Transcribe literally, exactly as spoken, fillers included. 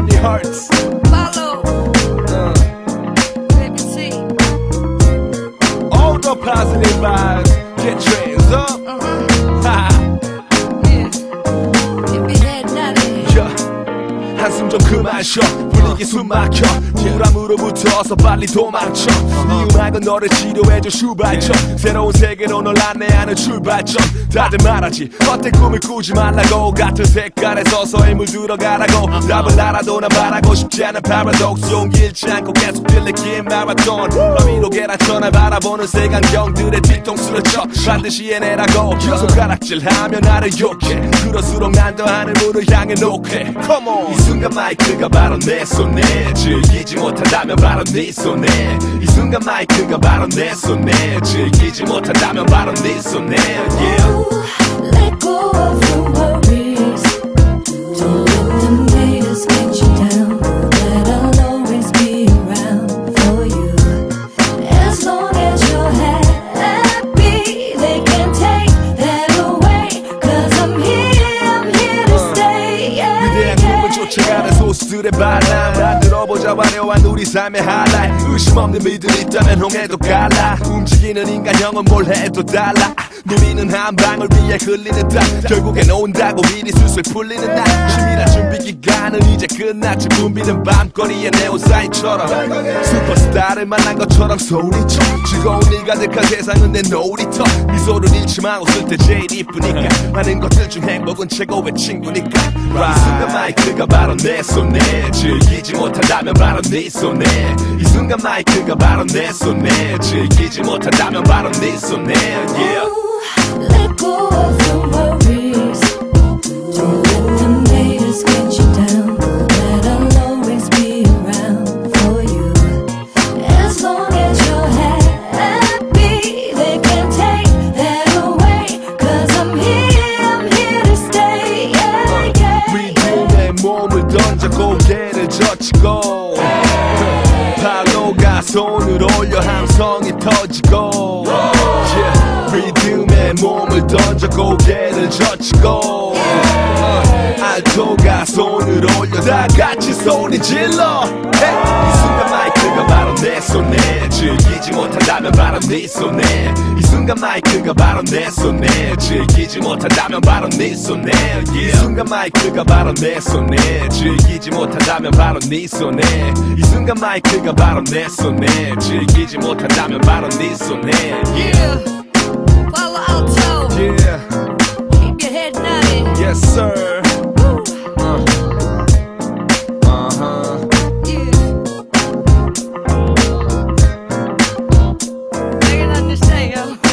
on your hearts. Follow. Uh. Baby T. All the positive vibes. Get your hands up. Uh-huh. Ha. Yeah. Keep your head nodding. Yeah. 한숨 좀 그만 쉬어 분위기 숨 막혀 불안으로부터 빨리 도망쳐 이 음악은 너를 치료해줘 슈발점 새로운 세계로 널 안내하는 출발점 다들 말하지 어때 꿈을 꾸지 말라고 같은 색깔에 서서히 물들어가라고 답을 알아도 난 말하고 싶지 않은 paradox 용기 잃지 않고 계속 들리긴 마라톤 밤위로 계란천을 바라보는 색안경들의 뒤통수를 쳐 반드시 해내라고 손가락질하며 나를 욕해 그럴수록 난 더 하늘물을 향해 녹해 Come on 이 순간 마이크가 바로 내 손에 즐기지 못한다면 바로 네 손에 이 순간 마이크가 바로 내 손에 즐기지 못한다면 바로 네 손에 yeah. Let go of your worries. Don't let them haters get you down. That I'll always be around for you. As long as you're happy, they can take that away. Cause I'm here, I'm here to stay. Yeah, 위대한 꿈을 쫓아가는 소수들의 반란 만들어보자 화려한 우리 삶의 하이라이트 의심 없는 믿음이 있다면 홍해도 갈라 움직이는 인간형은 뭘 해도 달라 누리는 한 방울 위에 흘리는 땀 결국엔 온다고 미리 술술 풀리는 날 치밀한 준비 기간은 이제 끝났지 붐비는 밤거리에 네온사인처럼 슈퍼스타를 만난 것처럼 소리쳐 즐거운 일 가득한 세상은 내 놀이터 미소를 잃지 마 웃을 때 제일 이쁘니까 많은 것들 중 행복은 최고의 친구니까 right. 이 순간 마이크가 바로 내 손에 즐기지 못한다면 바로 네 손에 이 순간 마이크가 바로 내 손에 즐기지 못한다면 바로 네 손에 yeah. let go of your worries. Don't let them haters get you down. That I'll always be around for you. As long as you're happy, they can take that away. Cause I'm here, I'm here to stay. Yeah, yeah. 리듬에 몸을 던져 고개를 젖히고 팔로가 손을 올려 함성이 터지고 yeah. 리듬에 몸을 던져 고개를 젖히고 uh, 알토가 손을 올려 다 같이 소리 질러 hey. 이 순간 마이크가 바로 내 손에 즐기지 못한다면 바로 네 손에 이 순간 마이크가 바로 내 손에 즐기지 못한다면 바로 네 손에 yeah. 이 순간 마이크가 바로 내 손에 즐기지 못한다면 바로 네 손에 이 순간 마이크가 바로 내 손에 즐기지 못한다면 바로 네 손에 yeah. Follow Alto. Yeah. Keep your head nodding. Yes, sir. Uh. Uh-huh. Yeah. I can understand.